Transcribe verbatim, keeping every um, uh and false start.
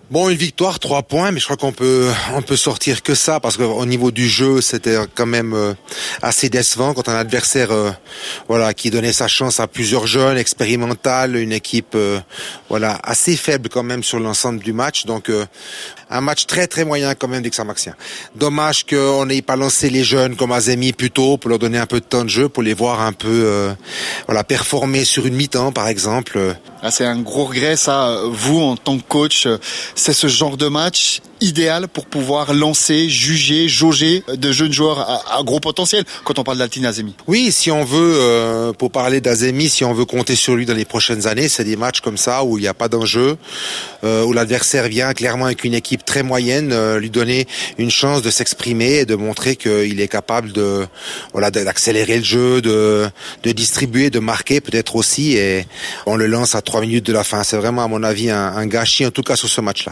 Bon, une victoire, trois points, mais je crois qu'on peut on peut sortir que ça parce qu'au niveau du jeu, c'était quand même euh, assez décevant quand un adversaire, euh, voilà, qui donnait sa chance à plusieurs jeunes, expérimental, une équipe, euh, voilà, assez faible quand même sur l'ensemble du match. Donc euh, un match très très moyen quand même d'Aix-en-Maximin. Dommage qu'on n'ait pas lancé les jeunes comme Azemi plus tôt pour leur donner un peu de temps de jeu, pour les voir un peu, euh, voilà, performer sur une mi-temps par exemple. Ah, c'est un gros regret ça. Vous en tant que coach, c'est ce genre de match idéal pour pouvoir lancer, juger, jauger de jeunes joueurs à, à gros potentiel quand on parle d'Altine Azemi. Oui, si on veut, euh, pour parler d'Azemi, si on veut compter sur lui dans les prochaines années, c'est des matchs comme ça où il n'y a pas d'enjeu, euh, où l'adversaire vient clairement avec une équipe très moyenne, euh, lui donner une chance de s'exprimer et de montrer qu'il est capable de, voilà, d'accélérer le jeu, de, de distribuer, de marquer peut-être aussi, et on le lance à trois minutes de la fin. C'est vraiment à mon avis un, un gâchis en tout cas sur ce match-là.